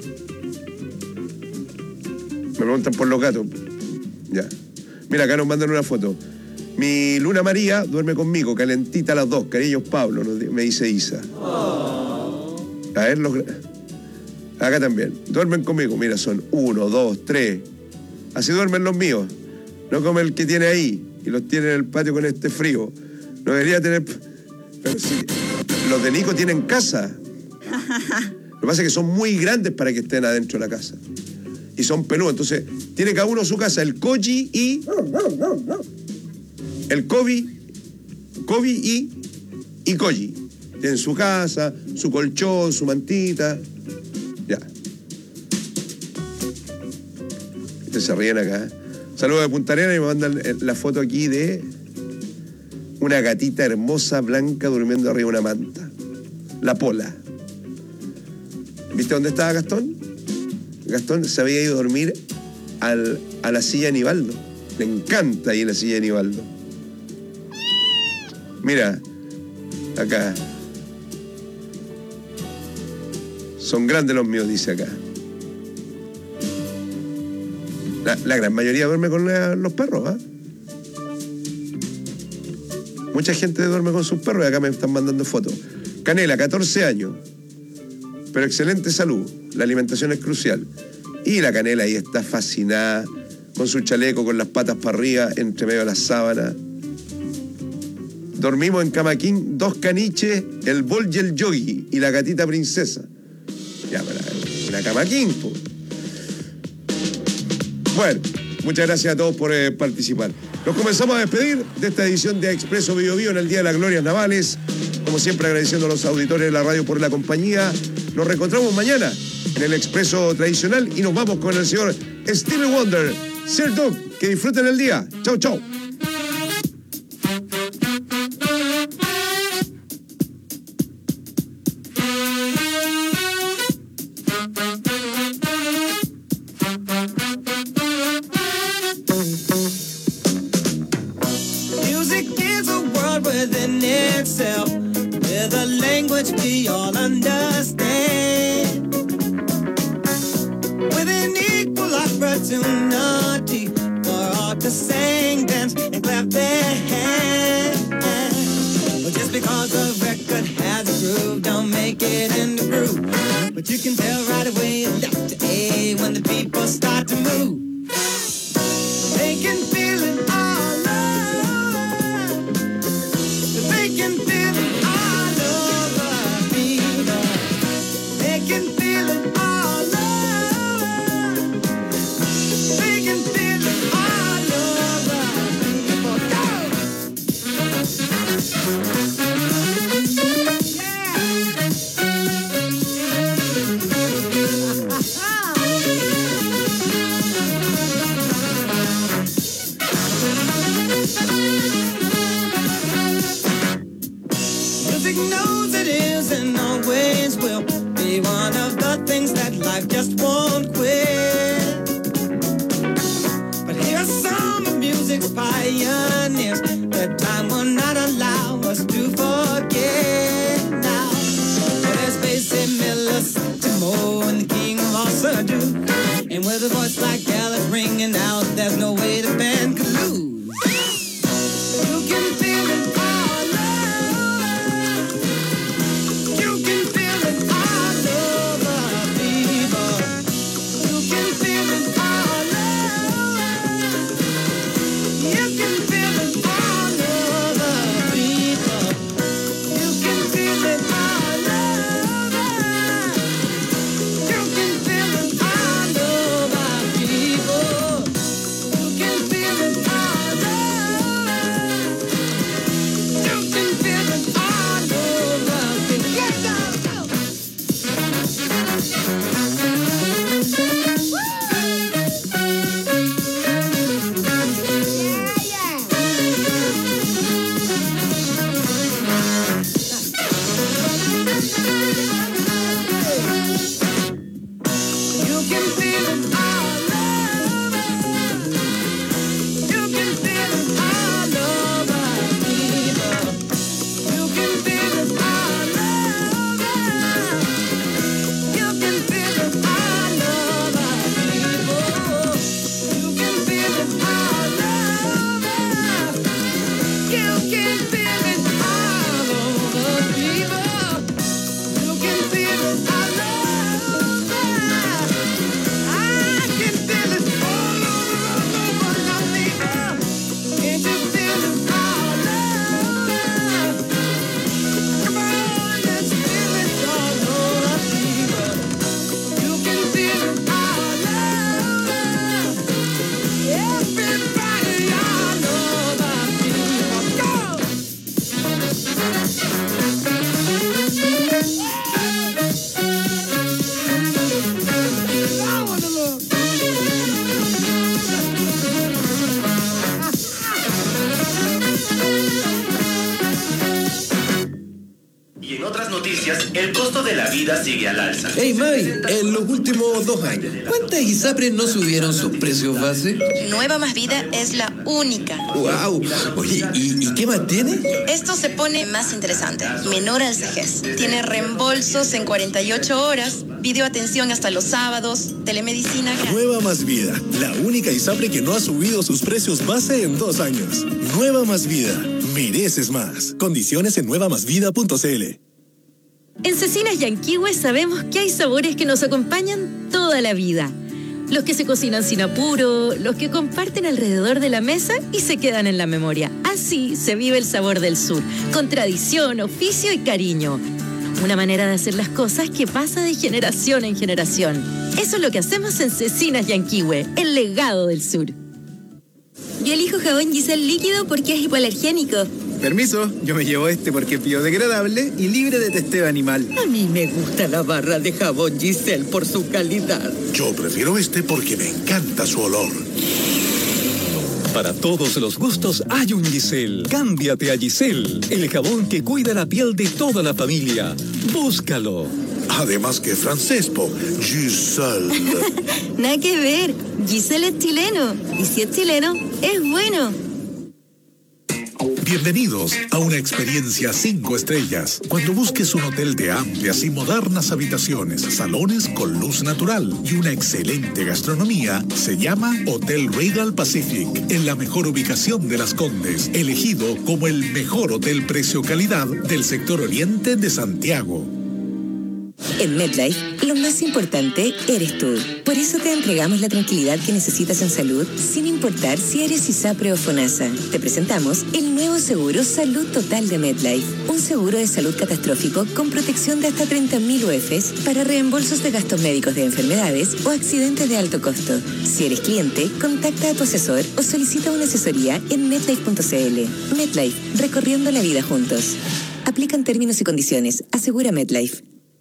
Me preguntan por los gatos. Ya. Mira, acá nos mandan una foto. Mi Luna María duerme conmigo, calentita las dos. Cariños, Pablo, me dice Isa. A ver, los... acá también. Duermen conmigo. Mira, son uno, dos, tres. Así duermen los míos. No como el que tiene ahí y los tiene en el patio con este frío. No debería tener... Pero sí, los de Nico tienen casa. Lo que pasa es que son muy grandes para que estén adentro de la casa. Y son peludos. Entonces, tiene cada uno su casa. El Koji y... El Kobe, Kobe y... Y Koji. Tienen su casa, su colchón, su mantita. Ya. Ustedes se ríen acá. Saludos de Punta Arenas y me mandan la foto aquí de una gatita hermosa, blanca, durmiendo arriba de una manta. La Pola. ¿Viste dónde estaba Gastón? Gastón se había ido a dormir al, a la silla de Nivaldo. Le encanta ahí la silla de Nivaldo. Mira, acá. Son grandes los míos, dice acá. La, la gran mayoría duerme con la, los perros, ¿ah? ¿eh? Mucha gente duerme con sus perros y acá me están mandando fotos. Canela, catorce años. Pero excelente salud. La alimentación es crucial. Y la Canela ahí está fascinada, con su chaleco, con las patas para arriba, entre medio de las sábanas. Dormimos en Cama King, dos caniches, el Bol y el Yogi, y la gatita princesa. Ya, para una Cama King, po. Bueno, muchas gracias a todos por eh, participar. Nos comenzamos a despedir de esta edición de Expreso Bio Bio en el Día de las Glorias Navales. Como siempre, agradeciendo a los auditores de la radio por la compañía. Nos reencontramos mañana en el Expreso tradicional y nos vamos con el señor Stevie Wonder. Sir Doug, que disfruten el día. Chau, chau. Music is a world within itself, with a language we all understand, with an equal opportunity for all to sing, dance, and clap their hands. Well, just because a record has a groove, don't make it in the groove. But you can tell right away it's Doctor A when the people start to move. They can feel it all over. They can feel it all over people. They can feel it all over. They can feel it all over people. Go! Music knows it is and always will be one of the things that life just won't quit. But here's some of music's pioneers that time will not allow us to forget now. There's Basie Miller, Timo, and the king of all Surdu. And with a voice like Alice ringing out, there's no way the band could lose. You can feel it all over. You can feel it all over, people. You can feel it all over. You can feel it all over, people. You can feel it all over. You can feel it all over, people. el costo de la vida sigue al alza. Hey May, en los últimos dos años, ¿cuántas ISAPRES no subieron sus precios base? Nueva Más Vida es la única. ¡Wow! Oye, ¿y, ¿y qué más tiene? Esto se pone más interesante. Menor al cejez. Tiene reembolsos en cuarenta y ocho horas, videoatención hasta los sábados, telemedicina. Nueva Más Vida, la única ISAPRE que no ha subido sus precios base en dos años. Nueva Más Vida, mereces más. Condiciones en nueva más vida punto c l. En Cecinas Yanquihue sabemos que hay sabores que nos acompañan toda la vida. Los que se cocinan sin apuro, los que comparten alrededor de la mesa y se quedan en la memoria. Así se vive el sabor del sur, con tradición, oficio y cariño. Una manera de hacer las cosas que pasa de generación en generación. Eso es lo que hacemos en Cecinas Yanquihue, el legado del sur. Yo elijo jabón Giselle líquido porque es hipoalergénico. Permiso, yo me llevo este porque es biodegradable y libre de testeo animal. A mí me gusta la barra de jabón Giselle por su calidad. Yo prefiero este porque me encanta su olor. Para todos los gustos hay un Giselle. Cámbiate a Giselle, el jabón que cuida la piel de toda la familia. Búscalo. Además que francés, po. Giselle. Nada que ver. Giselle es chileno. Y si es chileno, es bueno. Bienvenidos a una experiencia cinco estrellas. Cuando busques un hotel de amplias y modernas habitaciones, salones con luz natural y una excelente gastronomía, se llama Hotel Regal Pacific, en la mejor ubicación de Las Condes, elegido como el mejor hotel precio-calidad del sector oriente de Santiago. En MetLife, lo más importante eres tú. Por eso te entregamos la tranquilidad que necesitas en salud, sin importar si eres ISAPRE o FONASA. Te presentamos el nuevo seguro Salud Total de MetLife. Un seguro de salud catastrófico con protección de hasta treinta mil U F s para reembolsos de gastos médicos de enfermedades o accidentes de alto costo. Si eres cliente, contacta a tu asesor o solicita una asesoría en metlife punto c l. MetLife, recorriendo la vida juntos. Aplican términos y condiciones. Asegura MetLife.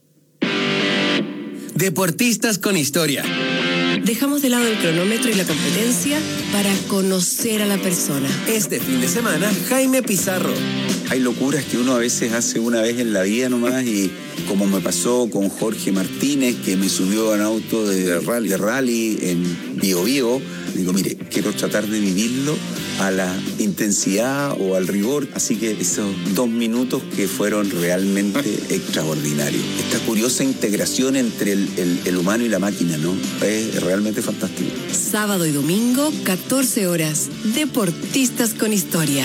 Deportistas con historia. Dejamos de lado el cronómetro y la competencia para conocer a la persona. Este fin de semana, Jaime Pizarro. Hay locuras que uno a veces hace una vez en la vida nomás, y como me pasó con Jorge Martínez, que me subió a un auto de rally, de rally en Bío Bío. Digo, mire, quiero tratar de vivirlo a la intensidad o al rigor. Así que esos dos minutos que fueron realmente extraordinarios. Esta curiosa integración entre el, el, el humano y la máquina, ¿no? Es realmente fantástico. Sábado y domingo, catorce horas. Deportistas con historia.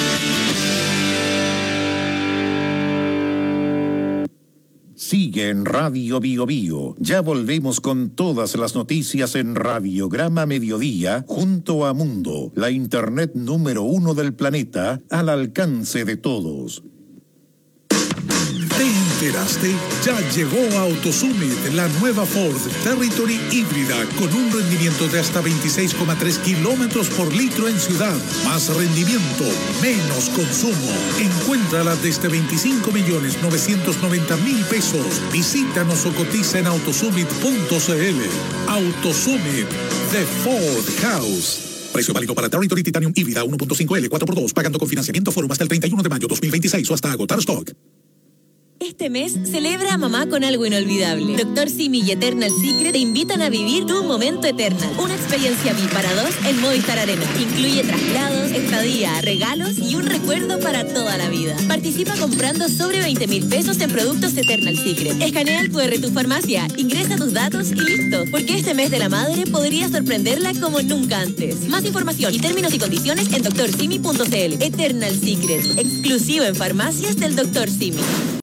Sigue en Radio Bío Bío. Ya volvemos con todas las noticias en Radiograma Mediodía junto a Mundo, la internet número uno del planeta, al alcance de todos. ¿Te enteraste? Ya llegó a AutoSummit la nueva Ford Territory híbrida con un rendimiento de hasta veintiséis coma tres kilómetros por litro en ciudad. Más rendimiento, menos consumo. Encuéntrala desde veinticinco millones novecientos noventa mil pesos. Visítanos o cotiza en autosummit punto c l. AutoSummit, The Ford House. Precio válido para Territory Titanium híbrida uno punto cinco L cuatro por dos, pagando con financiamiento Forum hasta el treinta y uno de mayo dos mil veintiséis o hasta agotar stock. Este mes celebra a mamá con algo inolvidable. Doctor Simi y Eternal Secret te invitan a vivir tu momento Eternal. Una experiencia V I P para dos en Movistar Arena. Incluye traslados, estadía, regalos y un recuerdo para toda la vida. Participa comprando sobre veinte mil pesos en productos Eternal Secret. Escanea el cu erre de tu farmacia, ingresa tus datos y listo. Porque este mes de la madre podría sorprenderla como nunca antes. Más información y términos y condiciones en doctor simi punto c l. Eternal Secret, exclusivo en farmacias del doctor Simi.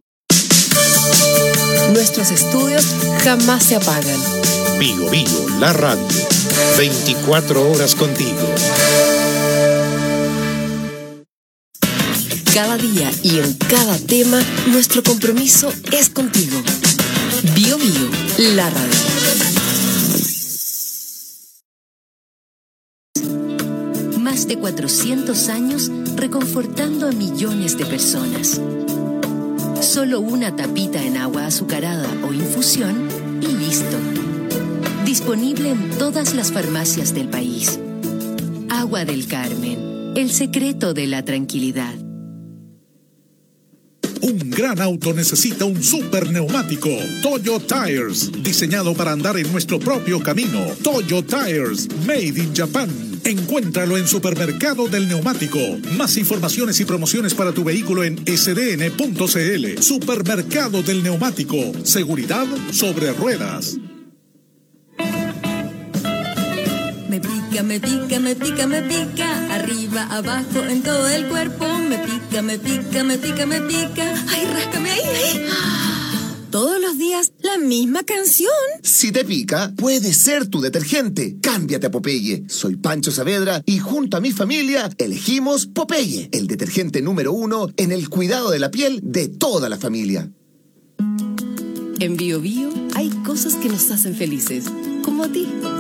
Nuestros estudios jamás se apagan. Bío Bío, la radio. veinticuatro horas contigo. Cada día y en cada tema, nuestro compromiso es contigo. Bío Bío, la radio. Más de cuatrocientos años reconfortando a millones de personas. Solo una tapita en agua azucarada o infusión y listo. Disponible en todas las farmacias del país. Agua del Carmen, el secreto de la tranquilidad. Un gran auto necesita un super neumático. Toyo Tires, diseñado para andar en nuestro propio camino. Toyo Tires, made in Japan. Encuéntralo en Supermercado del Neumático. Más informaciones y promociones para tu vehículo en s d n punto c l. Supermercado del Neumático. Seguridad sobre ruedas. Me pica, me pica, me pica, me pica. Arriba, abajo, en todo el cuerpo. Me pica, me pica, me pica, me pica. Ay, ráscame ahí, ahí. Todos los días, la misma canción. Si te pica, puede ser tu detergente. Cámbiate a Popeye. Soy Pancho Saavedra y junto a mi familia elegimos Popeye, el detergente número uno en el cuidado de la piel de toda la familia. En Bio Bio hay cosas que nos hacen felices, como a ti.